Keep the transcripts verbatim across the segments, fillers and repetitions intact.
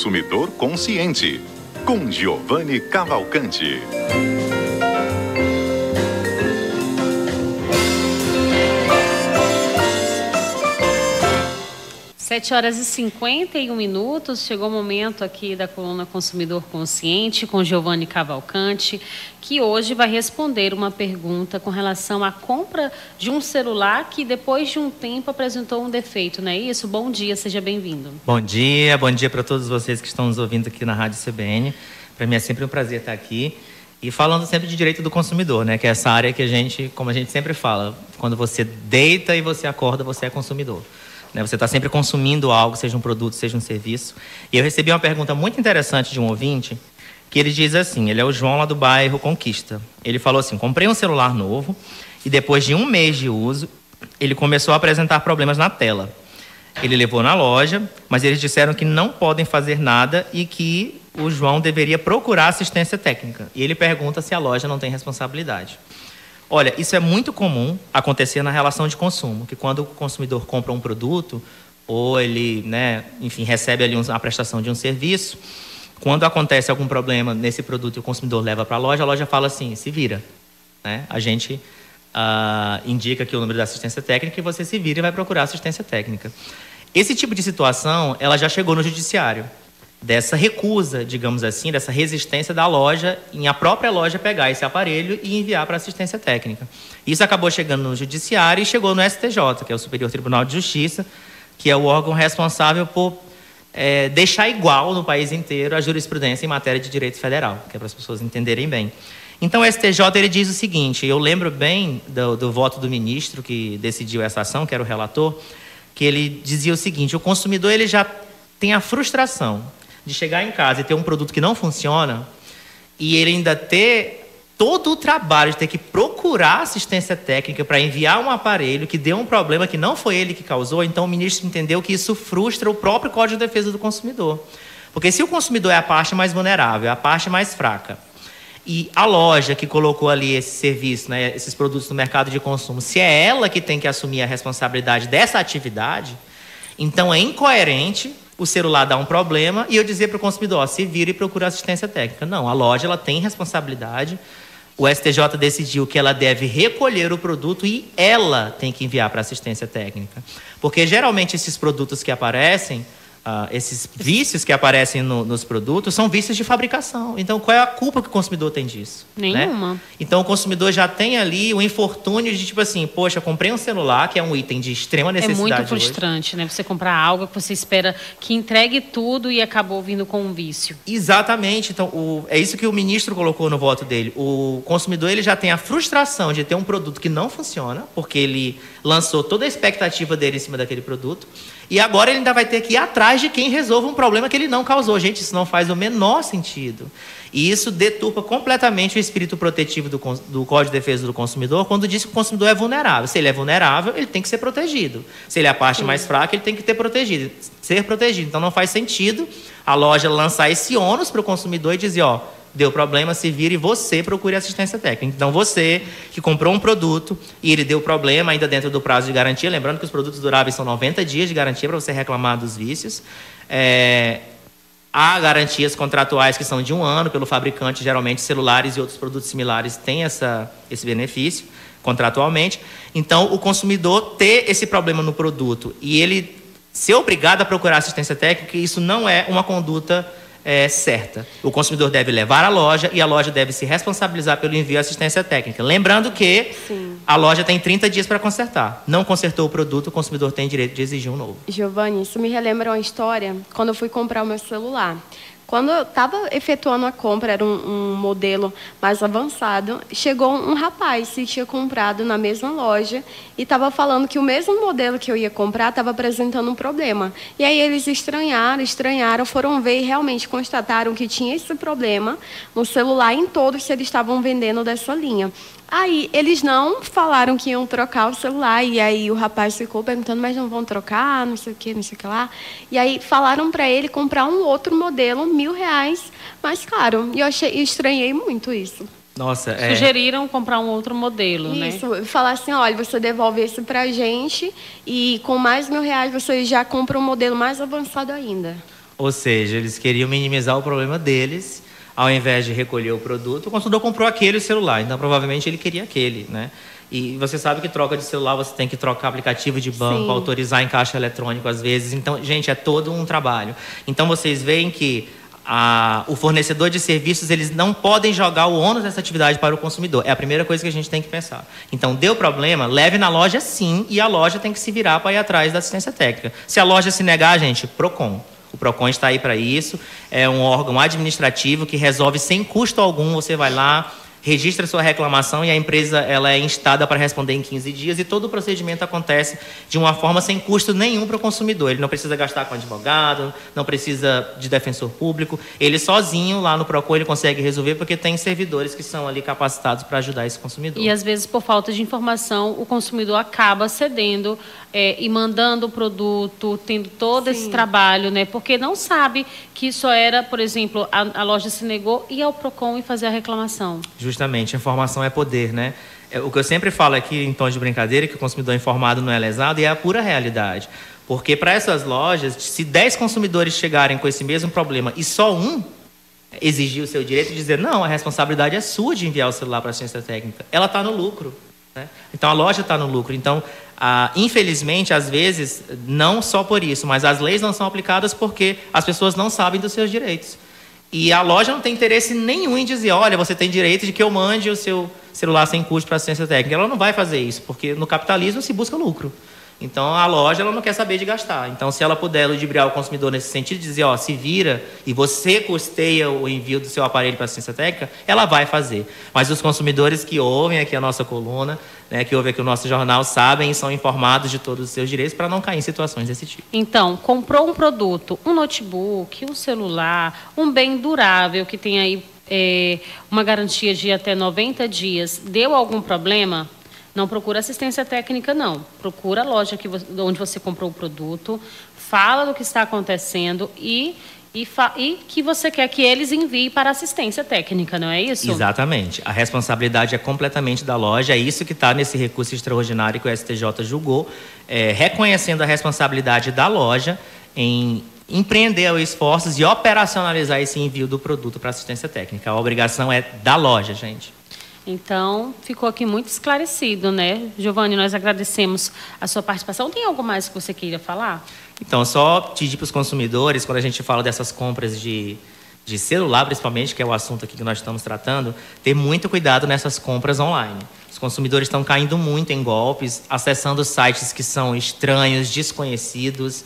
Consumidor Consciente, com Giovanni Cavalcante. sete horas e cinquenta e um minutos, chegou o momento aqui da coluna Consumidor Consciente com Giovanni Cavalcante, que hoje vai responder uma pergunta com relação à compra de um celular que depois de um tempo apresentou um defeito, não é isso? Bom dia, seja bem-vindo. Bom dia, bom dia para todos vocês que estão nos ouvindo aqui na Rádio C B N. Para mim é sempre um prazer estar aqui e falando sempre de direito do consumidor, né? Que é essa área que a gente, como a gente sempre fala, quando você deita e você acorda, você é consumidor. Você está sempre consumindo algo, seja um produto, seja um serviço. E eu recebi uma pergunta muito interessante de um ouvinte, que ele diz assim, ele é o João lá do bairro Conquista. Ele falou assim, comprei um celular novo e depois de um mês de uso, ele começou a apresentar problemas na tela. Ele levou na loja, mas eles disseram que não podem fazer nada e que o João deveria procurar assistência técnica. E ele pergunta se a loja não tem responsabilidade. Olha, isso é muito comum acontecer na relação de consumo, que quando o consumidor compra um produto, ou ele, né, enfim, recebe ali a prestação de um serviço, quando acontece algum problema nesse produto e o consumidor leva para a loja, a loja fala assim, se vira. Né? A gente uh, indica aqui o número da assistência técnica e você se vira e vai procurar assistência técnica. Esse tipo de situação, ela já chegou no judiciário. Dessa recusa, digamos assim, dessa resistência da loja em a própria loja pegar esse aparelho e enviar para assistência técnica. Isso acabou chegando no judiciário e chegou no S T J, que é o Superior Tribunal de Justiça, que é o órgão responsável por é, deixar igual no país inteiro a jurisprudência em matéria de direito federal, que é para as pessoas entenderem bem. Então o S T J ele diz o seguinte, eu lembro bem do, do voto do ministro que decidiu essa ação, que era o relator, que ele dizia o seguinte, o consumidor ele já tem a frustração de chegar em casa e ter um produto que não funciona e ele ainda ter todo o trabalho de ter que procurar assistência técnica para enviar um aparelho que deu um problema que não foi ele que causou, então o ministro entendeu que isso frustra o próprio Código de Defesa do Consumidor. Porque se o consumidor é a parte mais vulnerável, é a parte mais fraca, e a loja que colocou ali esse serviço, né, esses produtos no mercado de consumo, se é ela que tem que assumir a responsabilidade dessa atividade, então é incoerente o celular dar um problema e eu dizer para o consumidor, ó, se vira e procura assistência técnica. Não, a loja ela tem responsabilidade, o S T J decidiu que ela deve recolher o produto e ela tem que enviar para assistência técnica. Porque geralmente esses produtos que aparecem, Uh, esses vícios que aparecem no, nos produtos são vícios de fabricação. Então, qual é a culpa que o consumidor tem disso? Nenhuma. Né? Então, o consumidor já tem ali o infortúnio de, tipo assim, poxa, comprei um celular, que é um item de extrema necessidade. É muito frustrante, hoje. Né? Você comprar algo que você espera que entregue tudo e acabou vindo com um vício. Exatamente. Então, o, é isso que o ministro colocou no voto dele. O consumidor ele já tem a frustração de ter um produto que não funciona, porque ele lançou toda a expectativa dele em cima daquele produto. E agora ele ainda vai ter que ir atrás de quem resolva um problema que ele não causou. Gente, isso não faz o menor sentido. E isso deturpa completamente o espírito protetivo do, do Código de Defesa do Consumidor quando diz que o consumidor é vulnerável. Se ele é vulnerável, ele tem que ser protegido. Se ele é a parte Sim. mais fraca, ele tem que ter protegido, ser protegido. Então não faz sentido a loja lançar esse ônus para o consumidor e dizer, ó, deu problema, se vira e você procure assistência técnica. Então, você que comprou um produto e ele deu problema ainda dentro do prazo de garantia, lembrando que os produtos duráveis são noventa dias de garantia para você reclamar dos vícios. É, há garantias contratuais que são de um ano pelo fabricante, geralmente celulares e outros produtos similares têm essa, esse benefício contratualmente. Então, o consumidor ter esse problema no produto e ele ser obrigado a procurar assistência técnica, isso não é uma conduta É, certa. O consumidor deve levar à loja e a loja deve se responsabilizar pelo envio de assistência técnica. Lembrando que Sim. a loja tem trinta dias para consertar. Não consertou o produto, o consumidor tem direito de exigir um novo. Giovanni, isso me relembra uma história quando eu fui comprar o meu celular. Quando eu estava efetuando a compra, era um, um modelo mais avançado, chegou um rapaz que tinha comprado na mesma loja e estava falando que o mesmo modelo que eu ia comprar estava apresentando um problema. E aí eles estranharam, estranharam, foram ver e realmente constataram que tinha esse problema no celular em todos que eles estavam vendendo dessa linha. Aí, eles não falaram que iam trocar o celular, e aí o rapaz ficou perguntando, mas não vão trocar, não sei o que, não sei o que lá. E aí, falaram para ele comprar um outro modelo, mil reais mais caro. E eu achei, estranhei muito isso. Nossa, é... Sugeriram comprar um outro modelo, isso, né? Isso, falar assim, olha, você devolve esse pra gente, e com mais mil reais você já compra um modelo mais avançado ainda. Ou seja, eles queriam minimizar o problema deles, ao invés de recolher o produto. O consumidor comprou aquele celular, então provavelmente ele queria aquele, né? E você sabe que troca de celular, você tem que trocar aplicativo de banco, Sim. autorizar em caixa eletrônico às vezes. Então, gente, é todo um trabalho. Então, vocês veem que a, o fornecedor de serviços, eles não podem jogar o ônus dessa atividade para o consumidor. É a primeira coisa que a gente tem que pensar. Então, deu problema, leve na loja sim, e a loja tem que se virar para ir atrás da assistência técnica. Se a loja se negar, gente, Procon. O Procon está aí para isso. É um órgão administrativo que resolve sem custo algum. Você vai lá, registra sua reclamação e a empresa ela é instada para responder em quinze dias e todo o procedimento acontece de uma forma sem custo nenhum para o consumidor. Ele não precisa gastar com advogado, não precisa de defensor público. Ele sozinho lá no Procon ele consegue resolver porque tem servidores que são ali capacitados para ajudar esse consumidor. E às vezes por falta de informação o consumidor acaba cedendo é, e mandando o produto, tendo todo Sim. esse trabalho, né? Porque não sabe que isso era, por exemplo, a, a loja se negou e ir ao Procon e fazer a reclamação. Justamente, informação é poder, né? O que eu sempre falo aqui em tom de brincadeira é que o consumidor informado não é lesado e é a pura realidade. Porque para essas lojas, se dez consumidores chegarem com esse mesmo problema e só um exigir o seu direito de dizer não, a responsabilidade é sua de enviar o celular para a assistência técnica, ela está no lucro, né? Então a loja está no lucro. Então, ah, infelizmente, às vezes, não só por isso, mas as leis não são aplicadas porque as pessoas não sabem dos seus direitos. E a loja não tem interesse nenhum em dizer, olha, você tem direito de que eu mande o seu celular sem custo para assistência técnica. Ela não vai fazer isso, porque no capitalismo se busca lucro. Então, a loja ela não quer saber de gastar. Então, se ela puder ludibriar o consumidor nesse sentido, dizer, ó, se vira e você custeia o envio do seu aparelho para assistência técnica, ela vai fazer. Mas os consumidores que ouvem aqui a nossa coluna, né, que ouvem aqui o nosso jornal, sabem e são informados de todos os seus direitos para não cair em situações desse tipo. Então, comprou um produto, um notebook, um celular, um bem durável que tem aí é, uma garantia de até noventa dias, deu algum problema? Não procura assistência técnica, não. Procura a loja que você, onde você comprou o produto, fala do que está acontecendo e, e, fa, e que você quer que eles enviem para assistência técnica, não é isso? Exatamente. A responsabilidade é completamente da loja. É isso que está nesse recurso extraordinário que o S T J julgou, é, reconhecendo a responsabilidade da loja em empreender os esforços e operacionalizar esse envio do produto para assistência técnica. A obrigação é da loja, gente. Então, ficou aqui muito esclarecido, né? Giovanni, nós agradecemos a sua participação. Tem algo mais que você queira falar? Então, só pedir para os consumidores, quando a gente fala dessas compras de, de celular, principalmente, que é o assunto aqui que nós estamos tratando, ter muito cuidado nessas compras online. Os consumidores estão caindo muito em golpes, acessando sites que são estranhos, desconhecidos,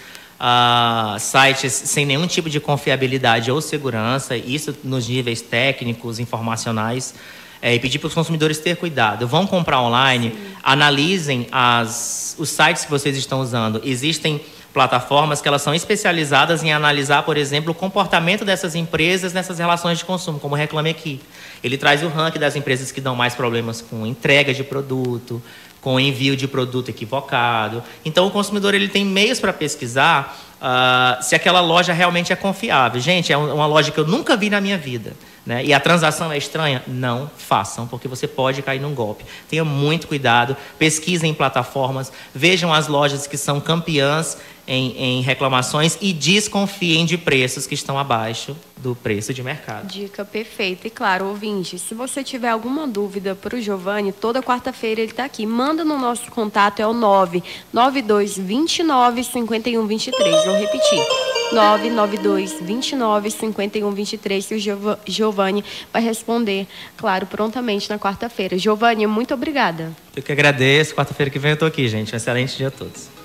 Uh, sites sem nenhum tipo de confiabilidade ou segurança, isso nos níveis técnicos, informacionais. É, e pedir para os consumidores ter cuidado. Vão comprar online, Sim. analisem as, os sites que vocês estão usando. Existem plataformas que elas são especializadas em analisar, por exemplo, o comportamento dessas empresas nessas relações de consumo, como o Reclame Aqui. Ele traz o ranking das empresas que dão mais problemas com entrega de produto, com envio de produto equivocado. Então, o consumidor ele tem meios para pesquisar uh, se aquela loja realmente é confiável. Gente, é uma loja que eu nunca vi na minha vida, né? E a transação é estranha? Não façam, porque você pode cair num golpe. Tenham muito cuidado, pesquisem em plataformas, vejam as lojas que são campeãs em, em reclamações e desconfiem de preços que estão abaixo do preço de mercado. Dica perfeita. E claro, ouvinte, se você tiver alguma dúvida para o Giovanni, toda quarta-feira ele está aqui. Manda no nosso contato, é o nove nove dois, dois nove, cinco um dois três. Vou repetir. nove nove dois, dois nove, cinco um dois três, que o Giovanni vai responder, claro, prontamente na quarta-feira. Giovanni, muito obrigada. Eu que agradeço. Quarta-feira que vem eu estou aqui, gente. Um excelente dia a todos.